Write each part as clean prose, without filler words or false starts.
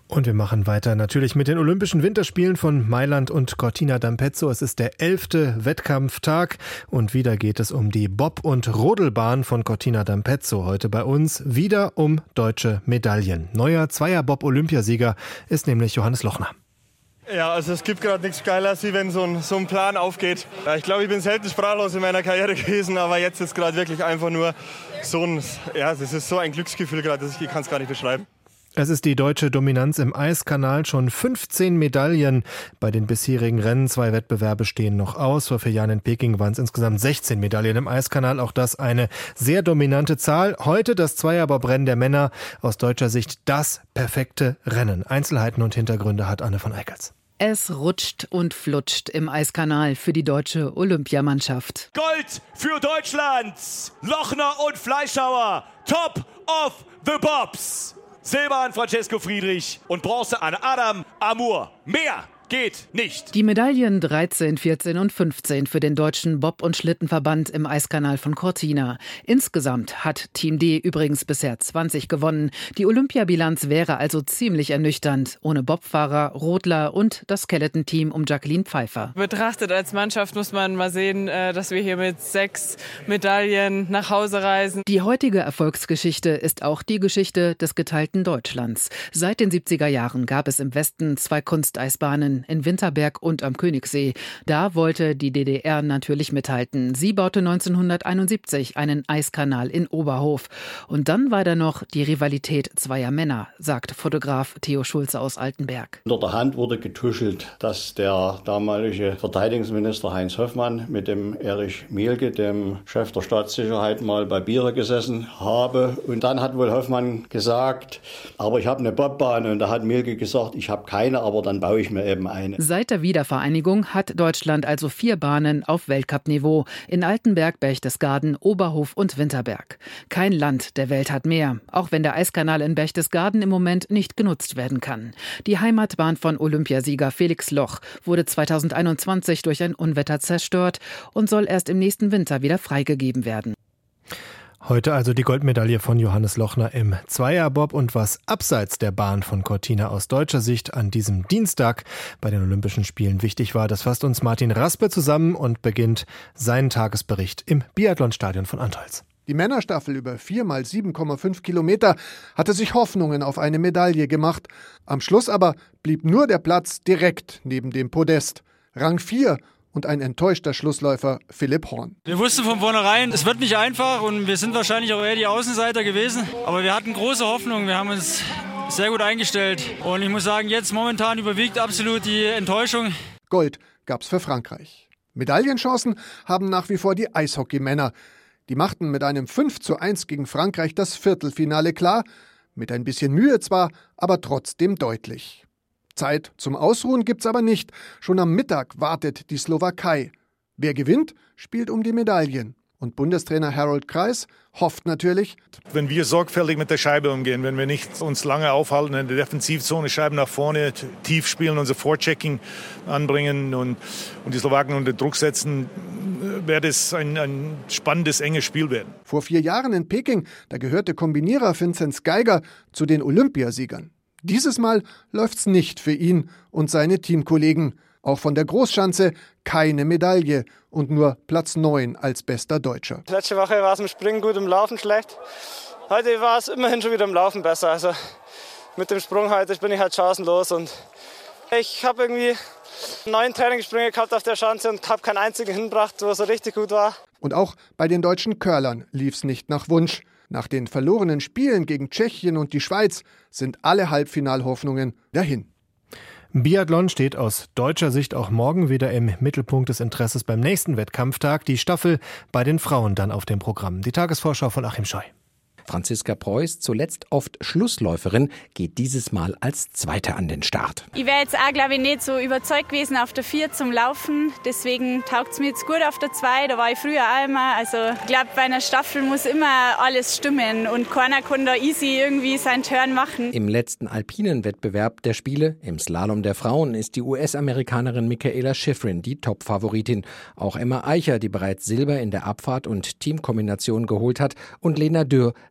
Und wir machen weiter natürlich mit den Olympischen Winterspielen von Mailand und Cortina d'Ampezzo. Es ist der 11. Wettkampftag und wieder geht es um die Bob- und Rodelbahn von Cortina d'Ampezzo. Heute bei uns wieder um deutsche Medaillen. Neuer Zweier-Bob-Olympiasieger ist nämlich Johannes Lochner. Ja, also es gibt gerade nichts Geileres, wie wenn so ein Plan aufgeht. Ich glaube, ich bin selten sprachlos in meiner Karriere gewesen, aber jetzt ist gerade wirklich einfach nur das ist so ein Glücksgefühl gerade, ich kann es gar nicht beschreiben. Es ist die deutsche Dominanz im Eiskanal, schon 15 Medaillen bei den bisherigen Rennen. 2 Wettbewerbe stehen noch aus. Vor 4 Jahren in Peking waren es insgesamt 16 Medaillen im Eiskanal. Auch das eine sehr dominante Zahl. Heute das Zweierbobrennen der Männer. Aus deutscher Sicht das perfekte Rennen. Einzelheiten und Hintergründe hat Anne von Eickels. Es rutscht und flutscht im Eiskanal für die deutsche Olympiamannschaft. Gold für Deutschland! Lochner und Fleischhauer, Top of the Bobs! Silber an Francesco Friedrich und Bronze an Adam Amour. Mehr geht nicht. Die Medaillen 13, 14 und 15 für den deutschen Bob- und Schlittenverband im Eiskanal von Cortina. Insgesamt hat Team D übrigens bisher 20 gewonnen. Die Olympiabilanz wäre also ziemlich ernüchternd. Ohne Bobfahrer, Rodler und das Skeleton-Team um Jacqueline Pfeiffer. Betrachtet als Mannschaft muss man mal sehen, dass wir hier mit 6 Medaillen nach Hause reisen. Die heutige Erfolgsgeschichte ist auch die Geschichte des geteilten Deutschlands. Seit den 70er Jahren gab es im Westen 2 Kunsteisbahnen in Winterberg und am Königssee. Da wollte die DDR natürlich mithalten. Sie baute 1971 einen Eiskanal in Oberhof. Und dann war da noch die Rivalität zweier Männer, sagt Fotograf Theo Schulze aus Altenberg. Unter der Hand wurde getuschelt, dass der damalige Verteidigungsminister Heinz Hoffmann mit dem Erich Mielke, dem Chef der Staatssicherheit, mal bei Biere gesessen habe. Und dann hat wohl Hoffmann gesagt, aber ich habe eine Bobbahn. Und da hat Mielke gesagt, ich habe keine, aber dann baue ich mir eben eine. Seit der Wiedervereinigung hat Deutschland also 4 Bahnen auf Weltcup-Niveau. In Altenberg, Berchtesgaden, Oberhof und Winterberg. Kein Land der Welt hat mehr, auch wenn der Eiskanal in Berchtesgaden im Moment nicht genutzt werden kann. Die Heimatbahn von Olympiasieger Felix Loch wurde 2021 durch ein Unwetter zerstört und soll erst im nächsten Winter wieder freigegeben werden. Heute also die Goldmedaille von Johannes Lochner im Zweierbob und was abseits der Bahn von Cortina aus deutscher Sicht an diesem Dienstag bei den Olympischen Spielen wichtig war, das fasst uns Martin Raspe zusammen und beginnt seinen Tagesbericht im Biathlonstadion von Antholz. Die Männerstaffel über 4 mal 7,5 Kilometer hatte sich Hoffnungen auf eine Medaille gemacht. Am Schluss aber blieb nur der Platz direkt neben dem Podest. Rang 4 und ein enttäuschter Schlussläufer Philipp Horn. Wir wussten von vornherein, es wird nicht einfach und wir sind wahrscheinlich auch eher die Außenseiter gewesen. Aber wir hatten große Hoffnung, wir haben uns sehr gut eingestellt. Und ich muss sagen, jetzt momentan überwiegt absolut die Enttäuschung. Gold gab's für Frankreich. Medaillenchancen haben nach wie vor die Eishockeymänner. Die machten mit einem 5:1 gegen Frankreich das Viertelfinale klar. Mit ein bisschen Mühe zwar, aber trotzdem deutlich. Zeit zum Ausruhen gibt's aber nicht. Schon am Mittag wartet die Slowakei. Wer gewinnt, spielt um die Medaillen. Und Bundestrainer Harold Kreis hofft natürlich, wenn wir sorgfältig mit der Scheibe umgehen, wenn wir nicht uns lange aufhalten in der Defensivzone, Scheiben nach vorne, tief spielen, unser Vorchecking anbringen und die Slowaken unter Druck setzen, wird es ein spannendes, enges Spiel werden. Vor 4 Jahren in Peking, da gehörte Kombinierer Vinzenz Geiger zu den Olympiasiegern. Dieses Mal läuft's nicht für ihn und seine Teamkollegen. Auch von der Großschanze keine Medaille und nur Platz 9 als bester Deutscher. Letzte Woche war es im Springen gut, im Laufen schlecht. Heute war es immerhin schon wieder im Laufen besser. Also mit dem Sprung heute bin ich halt chancenlos. Und ich habe irgendwie 9 Trainingssprünge gehabt auf der Schanze und habe keinen einzigen hingebracht, wo es so richtig gut war. Und auch bei den deutschen Curlern lief's nicht nach Wunsch. Nach den verlorenen Spielen gegen Tschechien und die Schweiz sind alle Halbfinalhoffnungen dahin. Biathlon steht aus deutscher Sicht auch morgen wieder im Mittelpunkt des Interesses beim nächsten Wettkampftag. Die Staffel bei den Frauen dann auf dem Programm. Die Tagesvorschau von Achim Scheu. Franziska Preuß, zuletzt oft Schlussläuferin, geht dieses Mal als Zweite an den Start. Ich wäre jetzt auch, glaube ich, nicht so überzeugt gewesen auf der 4 zum Laufen. Deswegen taugt es mir jetzt gut auf der 2. Da war ich früher auch immer. Also ich glaube, bei einer Staffel muss immer alles stimmen und keiner kann da easy irgendwie seinen Turn machen. Im letzten alpinen Wettbewerb der Spiele, im Slalom der Frauen, ist die US-Amerikanerin Michaela Schifrin die Top-Favoritin. Auch Emma Eicher, die bereits Silber in der Abfahrt und Teamkombination geholt hat, und Lena Dürr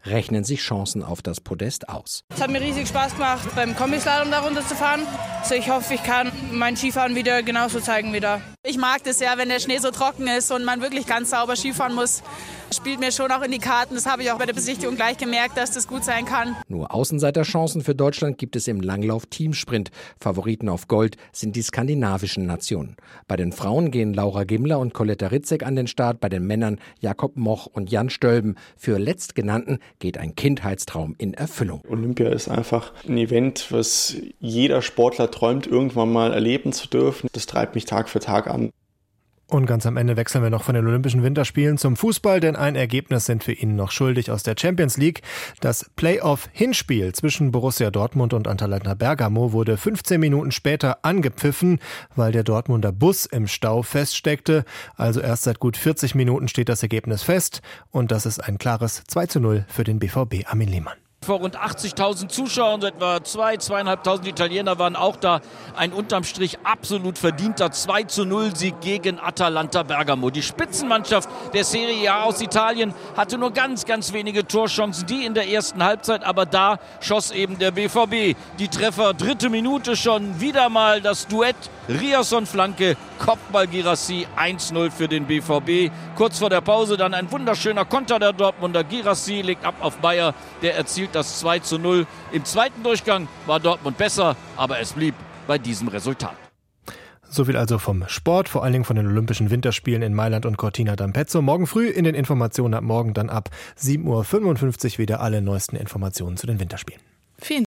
rechnen sich Chancen auf das Podest aus. Es hat mir riesig Spaß gemacht, beim Kombislalom da runterzufahren. Also ich hoffe, ich kann mein Skifahren wieder genauso zeigen wie da. Ich mag das ja, wenn der Schnee so trocken ist und man wirklich ganz sauber Skifahren muss. Spielt mir schon auch in die Karten. Das habe ich auch bei der Besichtigung gleich gemerkt, dass das gut sein kann. Nur Außenseiterchancen für Deutschland gibt es im Langlauf-Teamsprint. Favoriten auf Gold sind die skandinavischen Nationen. Bei den Frauen gehen Laura Gimler und Coletta Ritzek an den Start, bei den Männern Jakob Moch und Jan Stölben. Für Letztgenannten geht ein Kindheitstraum in Erfüllung. Olympia ist einfach ein Event, was jeder Sportler träumt, irgendwann mal erleben zu dürfen. Das treibt mich Tag für Tag an. Und ganz am Ende wechseln wir noch von den Olympischen Winterspielen zum Fußball, denn ein Ergebnis sind wir Ihnen noch schuldig aus der Champions League. Das Playoff-Hinspiel zwischen Borussia Dortmund und Atalanta Bergamo wurde 15 Minuten später angepfiffen, weil der Dortmunder Bus im Stau feststeckte. Also erst seit gut 40 Minuten steht das Ergebnis fest und das ist ein klares 2:0 für den BVB. Armin Lehmann. Vor rund 80.000 Zuschauern, so etwa 2.500 Italiener waren auch da. Ein unterm Strich absolut verdienter 2:0-Sieg gegen Atalanta Bergamo. Die Spitzenmannschaft der Serie A aus Italien hatte nur ganz, ganz wenige Torchancen, die in der ersten Halbzeit. Aber da schoss eben der BVB. Die Treffer, 3. Minute schon, wieder mal das Duett Riasson-Flanke, Kopfball Guirassy, 1:0 für den BVB. Kurz vor der Pause dann ein wunderschöner Konter der Dortmunder. Guirassy legt ab auf Bayer, der erzielt das 2:0. Im zweiten Durchgang war Dortmund besser, aber es blieb bei diesem Resultat. So viel also vom Sport, vor allen Dingen von den Olympischen Winterspielen in Mailand und Cortina d'Ampezzo. Morgen früh in den Informationen ab morgen dann ab 7:55 Uhr wieder alle neuesten Informationen zu den Winterspielen. Vielen